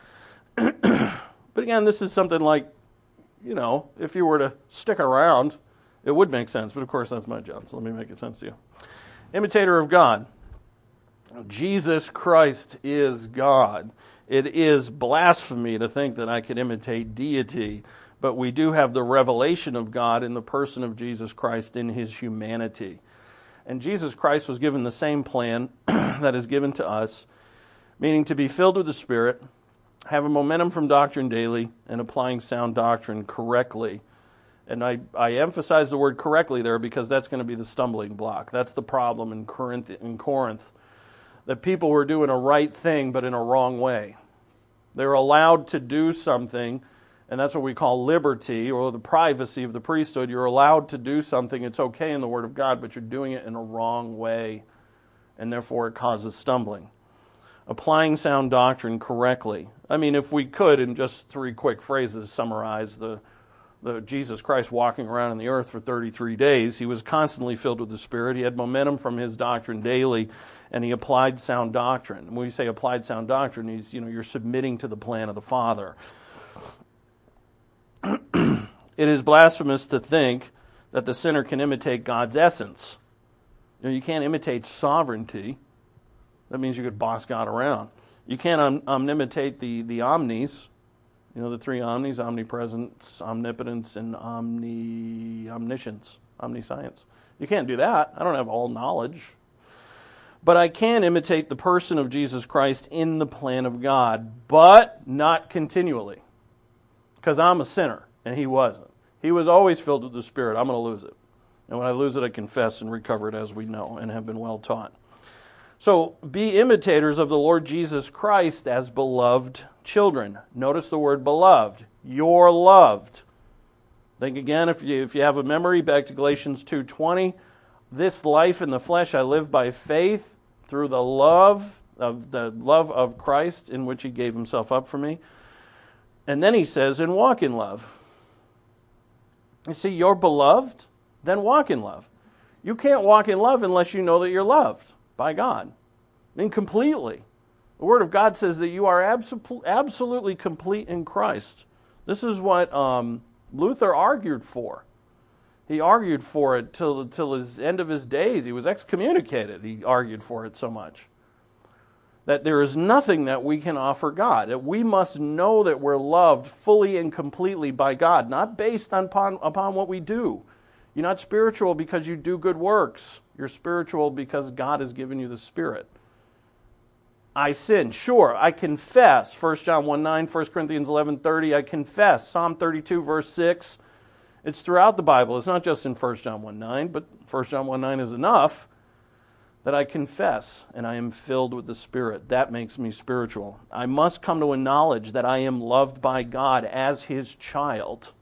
But again, this is something like, you know, if you were to stick around, it would make sense. But of course, that's my job, so let me make it sense to you. Imitator of God. Jesus Christ is God. It is blasphemy to think that I could imitate deity, but we do have the revelation of God in the person of Jesus Christ in his humanity. And Jesus Christ was given the same plan that is given to us, meaning to be filled with the Spirit, have a momentum from doctrine daily, and applying sound doctrine correctly. And I, I emphasize the word correctly there because that's going to be the stumbling block. That's the problem in Corinth, in Corinth. That people were doing a right thing, but in a wrong way. They're allowed to do something, and that's what we call liberty, or the privacy of the priesthood. You're allowed to do something. It's okay in the Word of God, but you're doing it in a wrong way, and therefore it causes stumbling. Applying sound doctrine correctly. I mean, if we could, in just three quick phrases, summarize the The Jesus Christ walking around on the earth for thirty-three days. He was constantly filled with the Spirit. He had momentum from his doctrine daily, and he applied sound doctrine. When we say applied sound doctrine, he's, you know, you're submitting to the plan of the Father. It is blasphemous to think that the sinner can imitate God's essence. You know, you can't imitate sovereignty. That means you could boss God around. You can't om- omnimitate the, the omnis. You know, the three omnis: omnipresence, omnipotence, and omni omniscience, omniscience. You can't do that. I don't have all knowledge. But I can imitate the person of Jesus Christ in the plan of God, but not continually. Because I'm a sinner, and he wasn't. He was always filled with the Spirit. I'm going to lose it. And when I lose it, I confess and recover it, as we know and have been well taught. So, be imitators of the Lord Jesus Christ as beloved children. Notice the word beloved. You're loved. Think again, if you, if you have a memory, back to Galatians two twenty. This life in the flesh I live by faith through the love of the love of Christ in which he gave himself up for me. And then he says, and walk in love. You see, you're beloved, then walk in love. You can't walk in love unless you know that you're loved by God. I mean, completely. The Word of God says that you are absol- absolutely complete in Christ. This is what um, Luther argued for. He argued for it till till his end of his days. He was excommunicated. He argued for it so much. That there is nothing that we can offer God. That we must know that we're loved fully and completely by God, not based upon, upon what we do. You're not spiritual because you do good works. You're spiritual because God has given you the Spirit. I sin. Sure, I confess. First John one nine, First Corinthians eleven thirty, I confess. Psalm thirty-two, verse six. It's throughout the Bible. It's not just in First John one nine, but First John one nine is enough that I confess and I am filled with the Spirit. That makes me spiritual. I must come to a knowledge that I am loved by God as His child,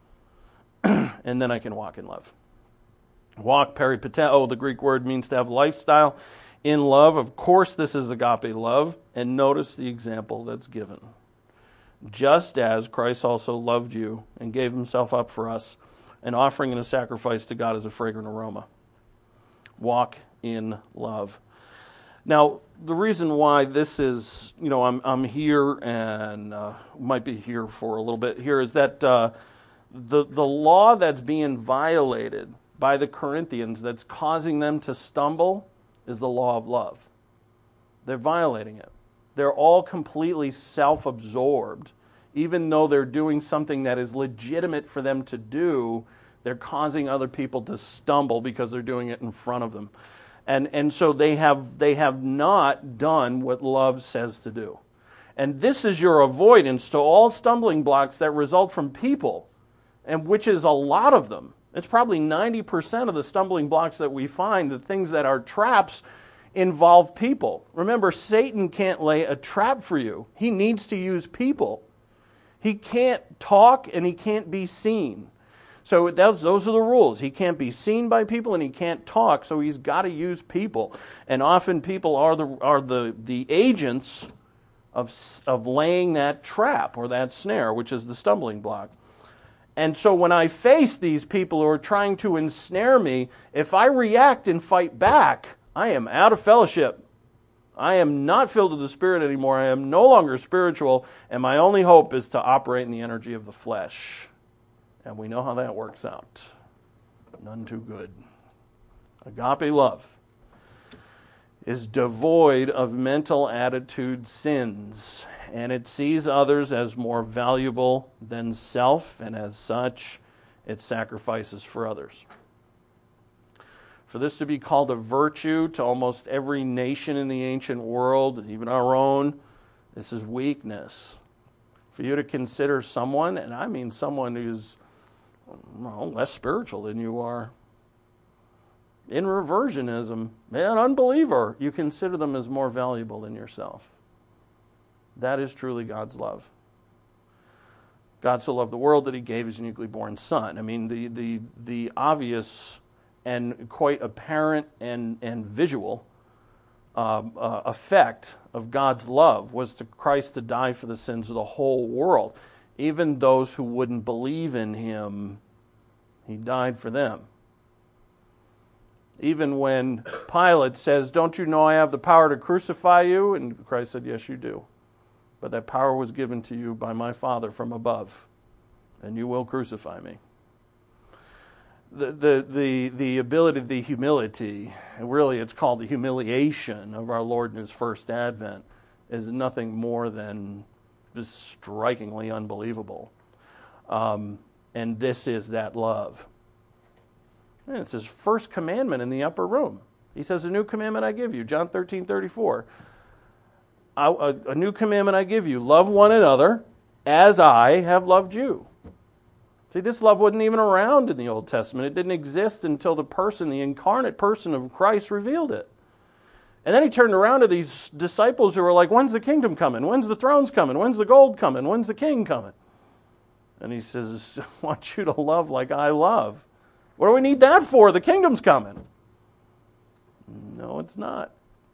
and then I can walk in love. Walk, peripateo, the Greek word means to have lifestyle in love. Of course, this is agape love, and notice the example that's given. Just as Christ also loved you and gave himself up for us, an offering and a sacrifice to God as a fragrant aroma. Walk in love. Now, the reason why this is, you know, I'm I'm here and uh, might be here for a little bit here is that uh, the the law that's being violated by the Corinthians that's causing them to stumble is the law of love. They're violating it. They're all completely self-absorbed. Even though they're doing something that is legitimate for them to do, they're causing other people to stumble because they're doing it in front of them. And and so they have they have not done what love says to do. And this is your avoidance to all stumbling blocks that result from people, and which is a lot of them. It's probably ninety percent of the stumbling blocks that we find, the things that are traps, involve people. Remember, Satan can't lay a trap for you. He needs to use people. He can't talk and he can't be seen. So those, those are the rules. He can't be seen by people and he can't talk, so he's got to use people. And often people are the are the, the agents of, of laying that trap or that snare, which is the stumbling block. And so when I face these people who are trying to ensnare me, if I react and fight back, I am out of fellowship. I am not filled with the Spirit anymore. I am no longer spiritual, and my only hope is to operate in the energy of the flesh. And we know how that works out. None too good. Agape love is devoid of mental attitude sins, and it sees others as more valuable than self, and as such, it sacrifices for others. For this to be called a virtue to almost every nation in the ancient world, even our own, this is weakness. For you to consider someone, and I mean someone who's well, less spiritual than you are, in reversionism, an unbeliever, you consider them as more valuable than yourself. That is truly God's love. God so loved the world that he gave his uniquely born Son. I mean, the the the obvious and quite apparent and, and visual uh, uh, effect of God's love was to Christ to die for the sins of the whole world. Even those who wouldn't believe in him, he died for them. Even when Pilate says, "Don't you know I have the power to crucify you?" And Christ said, "Yes, you do. But that power was given to you by my Father from above, and you will crucify me." the, the, the, the ability, the humility, really it's called the humiliation of our Lord in his first advent, is nothing more than just strikingly unbelievable. Um, and this is that love. And it's his first commandment in the upper room. He says, a new commandment I give you, John thirteen thirty-four. I, a, a new commandment I give you, love one another as I have loved you. See, this love wasn't even around in the Old Testament. It didn't exist until the person, the incarnate person of Christ, revealed it. And then he turned around to these disciples who were like, when's the kingdom coming? When's the thrones coming? When's the gold coming? When's the king coming? And he says, I want you to love like I love. What do we need that for? The kingdom's coming. No, it's not.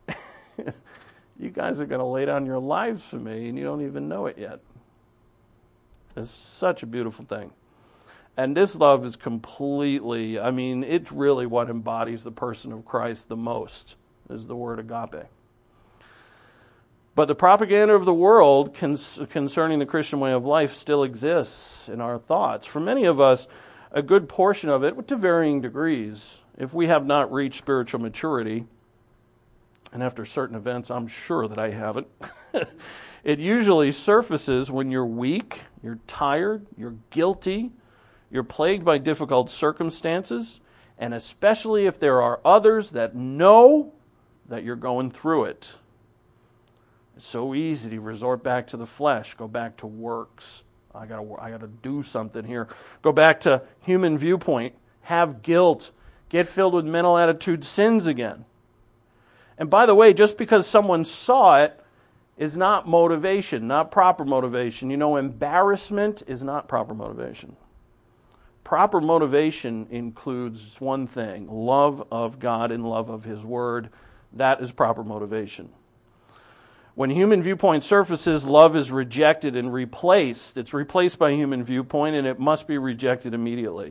You guys are going to lay down your lives for me, and you don't even know it yet. It's such a beautiful thing. And this love is completely, I mean, it's really what embodies the person of Christ the most, is the word agape. But the propaganda of the world concerning the Christian way of life still exists in our thoughts. For many of us, a good portion of it, to varying degrees, if we have not reached spiritual maturity, and after certain events, I'm sure that I haven't, it usually surfaces when you're weak, you're tired, you're guilty, you're plagued by difficult circumstances, and especially if there are others that know that you're going through it. It's so easy to resort back to the flesh, go back to works. I gotta, I gotta do something here. Go back to human viewpoint, have guilt, get filled with mental attitude sins again. And by the way, just because someone saw it is not motivation, not proper motivation. You know, embarrassment is not proper motivation. Proper motivation includes one thing, love of God and love of his word. That is proper motivation. When human viewpoint surfaces, love is rejected and replaced. It's replaced by human viewpoint, and it must be rejected immediately.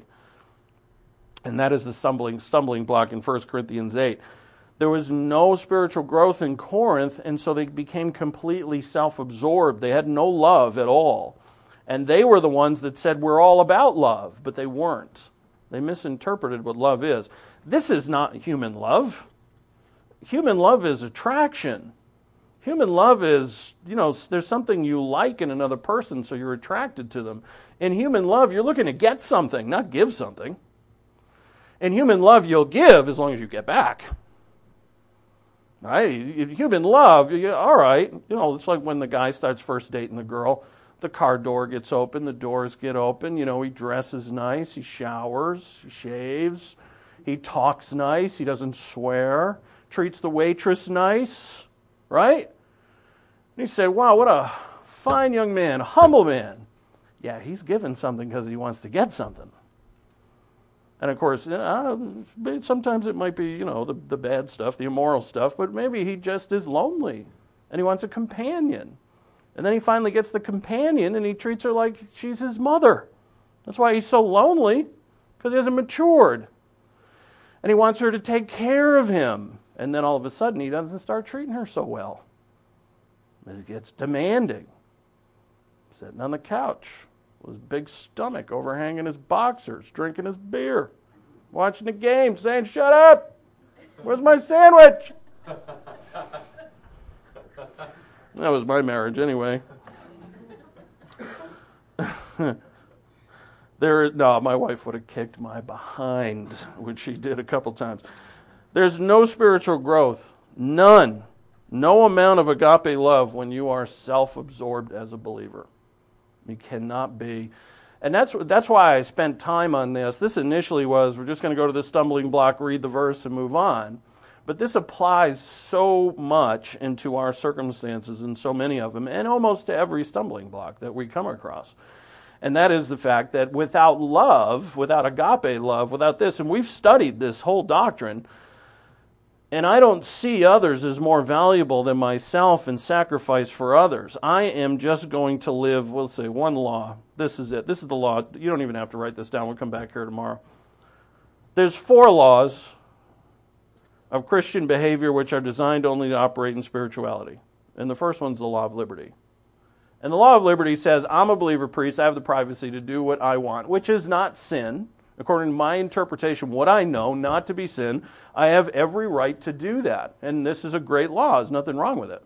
And that is the stumbling, stumbling block in First Corinthians eight. There was no spiritual growth in Corinth, and so they became completely self-absorbed. They had no love at all. And they were the ones that said, we're all about love, but they weren't. They misinterpreted what love is. This is not human love. Human love is attraction. Human love is, you know, there's something you like in another person, so you're attracted to them. In human love, you're looking to get something, not give something. In human love, you'll give as long as you get back. Right? In human love, you, all right, you know, it's like when the guy starts first dating the girl. The car door gets open, the doors get open, you know, he dresses nice, he showers, he shaves, he talks nice, he doesn't swear, treats the waitress nice, right? And you say, wow, what a fine young man, humble man. Yeah, he's given something because he wants to get something. And of course, uh, sometimes it might be, you know, the, the bad stuff, the immoral stuff, but maybe he just is lonely and he wants a companion. And then he finally gets the companion and he treats her like she's his mother. That's why he's so lonely, because he hasn't matured. And he wants her to take care of him. And then all of a sudden he doesn't start treating her so well. He gets demanding. Sitting on the couch with his big stomach overhanging his boxers, drinking his beer, watching the game, saying, shut up! Where's my sandwich? That was my marriage anyway. there, no, my wife would have kicked my behind, which she did a couple times. There's no spiritual growth, none, no amount of agape love when you are self-absorbed as a believer. You cannot be. And that's that's why I spent time on this. This initially was, we're just going to go to the stumbling block, read the verse, and move on. But this applies so much into our circumstances, and so many of them, and almost to every stumbling block that we come across. And that is the fact that without love, without agape love, without this, and we've studied this whole doctrine, and I don't see others as more valuable than myself and sacrifice for others. I am just going to live, we'll say, one law. This is it. This is the law. You don't even have to write this down. We'll come back here tomorrow. There's four laws of Christian behavior which are designed only to operate in spirituality. And the first one's the law of liberty. And the law of liberty says, I'm a believer priest, I have the privacy to do what I want, which is not sin. according to my interpretation, what I know not to be sin, I have every right to do that. And this is a great law. There's nothing wrong with it.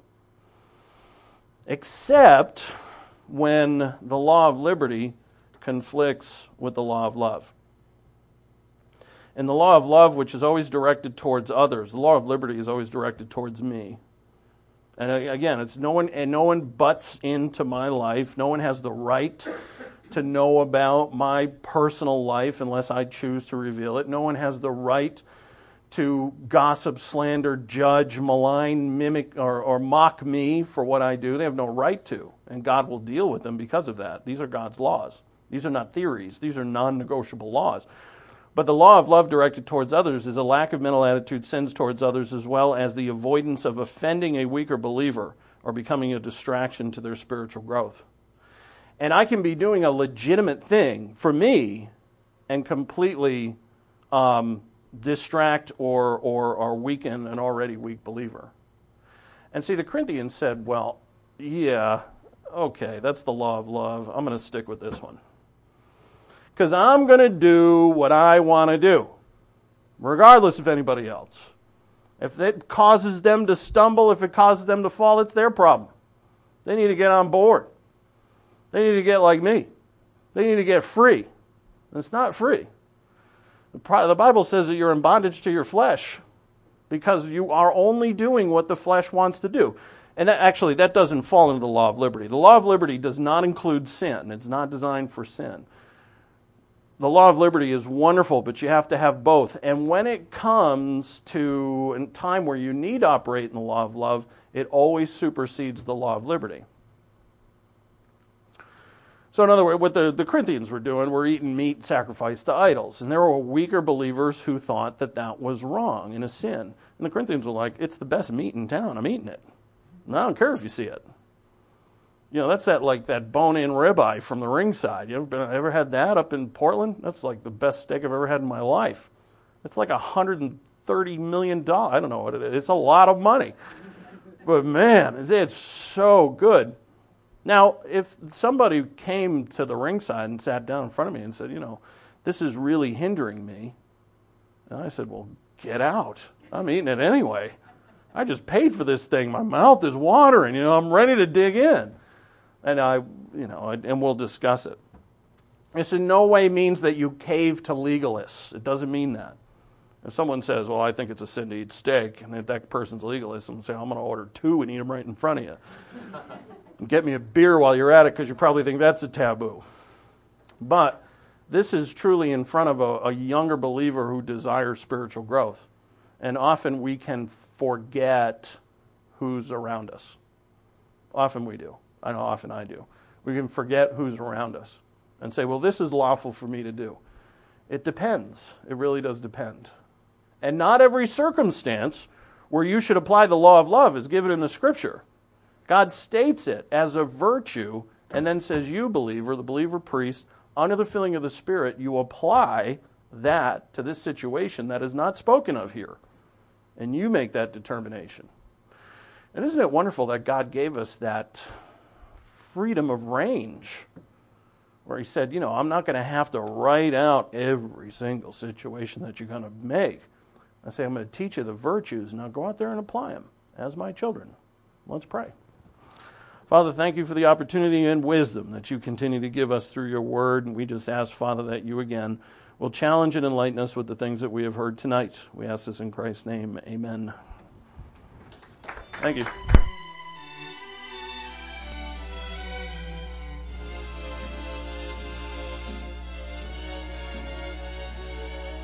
Except when the law of liberty conflicts with the law of love. And the law of love, which is always directed towards others, the law of liberty is always directed towards me. And again, it's no one, and no one butts into my life. No one has the right to know about my personal life unless I choose to reveal it. No one has the right to gossip, slander, judge, malign, mimic, or, or mock me for what I do. They have no right to, and God will deal with them because of that. These are God's laws. These are not theories. These are non-negotiable laws. But the law of love directed towards others is a lack of mental attitude sins towards others, as well as the avoidance of offending a weaker believer or becoming a distraction to their spiritual growth. And I can be doing a legitimate thing for me and completely um, distract or, or, or weaken an already weak believer. And see, the Corinthians said, well, yeah, okay, that's the law of love. I'm going to stick with this one. Because I'm going to do what I want to do, regardless of anybody else. If it causes them to stumble, if it causes them to fall, it's their problem. They need to get on board. They need to get like me. They need to get free. And it's not free. The Bible says that you're in bondage to your flesh because you are only doing what the flesh wants to do. And that, actually, that doesn't fall into the law of liberty. The law of liberty does not include sin. It's not designed for sin. The law of liberty is wonderful, but you have to have both. And when it comes to a time where you need to operate in the law of love, it always supersedes the law of liberty. So in other words, what the, the Corinthians were doing were eating meat sacrificed to idols. And there were weaker believers who thought that that was wrong and a sin. And the Corinthians were like, it's the best meat in town. I'm eating it. And I don't care if you see it. You know, that's that like that bone-in ribeye from the ringside. You ever been, ever had that up in Portland? That's like the best steak I've ever had in my life. It's like one hundred thirty million dollars. I don't know what it is. It's a lot of money. But man, it's so good. Now, if somebody came to the ringside and sat down in front of me and said, you know, this is really hindering me, and I said, well, get out. I'm eating it anyway. I just paid for this thing. My mouth is watering. You know, I'm ready to dig in. And I, you know, and we'll discuss it. This in no way means that you cave to legalists. It doesn't mean that. If someone says, well, I think it's a sin to eat steak, and if that person's legalist, I'm say, I'm going to order two and eat them right in front of you. And get me a beer while you're at it because you probably think that's a taboo. But this is truly in front of a, a younger believer who desires spiritual growth. And often we can forget who's around us. Often we do. I know often I do. We can forget who's around us and say, well, this is lawful for me to do. It depends. It really does depend. And not every circumstance where you should apply the law of love is given in the Scripture. God states it as a virtue and then says, you believer, the believer priest, under the filling of the Spirit, you apply that to this situation that is not spoken of here. And you make that determination. And isn't it wonderful that God gave us that freedom of range where he said, you know, I'm not going to have to write out every single situation that you're going to make. I say, I'm going to teach you the virtues. Now go out there and apply them as my children. Let's pray. Father, thank you for the opportunity and wisdom that you continue to give us through your word. And we just ask, Father, that you again will challenge and enlighten us with the things that we have heard tonight. We ask this in Christ's name. Amen. Thank you.